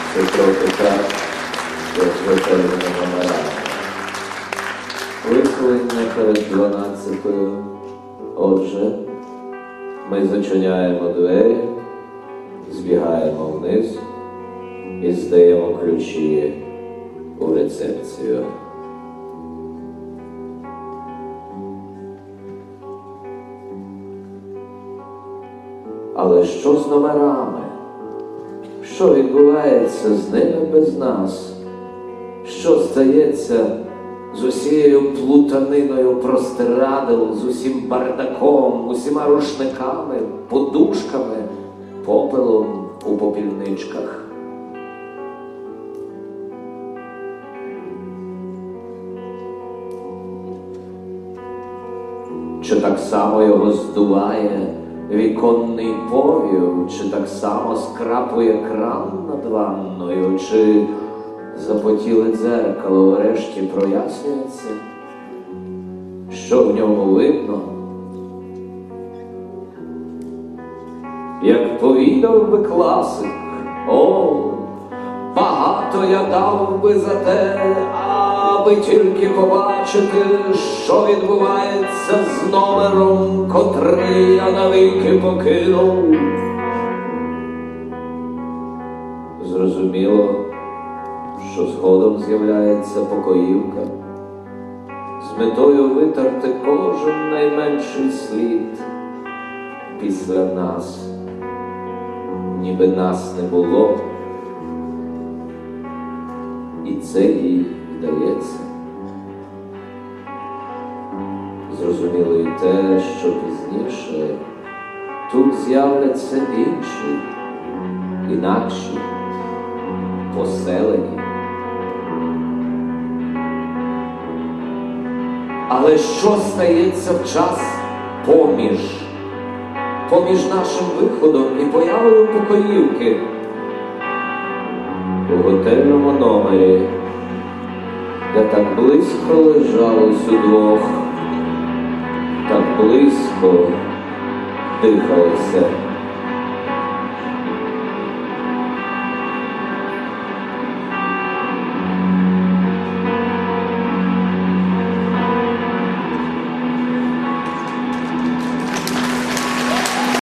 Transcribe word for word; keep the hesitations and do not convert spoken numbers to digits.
Це трохи так, як з готельними номерами. Виселення перед дванадцятою. Отже, ми зачиняємо двері, збігаємо вниз і здаємо ключі у рецепцію. Але що з номерами? Що відбувається з ними без нас? Що стається з усією плутаниною простирадл, з усім бардаком, усіма рушниками, подушками, попелом у попільничках? Чи так само його здуває віконний повів, чи так само скрапує кран над ванною, чи запотіле дзеркало врешті прояснюється? Що в ньому видно? Як повідав би класик, о, багато я дав би за те, аби тільки побачити, що відбувається з номером, котрий я навіки покинув. Зрозуміло, що згодом з'являється покоївка з метою витерти кожен найменший слід після нас, ніби нас не було. І це їй вдається. Зрозуміло і те, що пізніше тут з'являться інші, інакші, поселені. Але що стається в час поміж, поміж нашим виходом і появою покоївки? У готельному номері, де так близько лежалось удвох, так близько дихалося.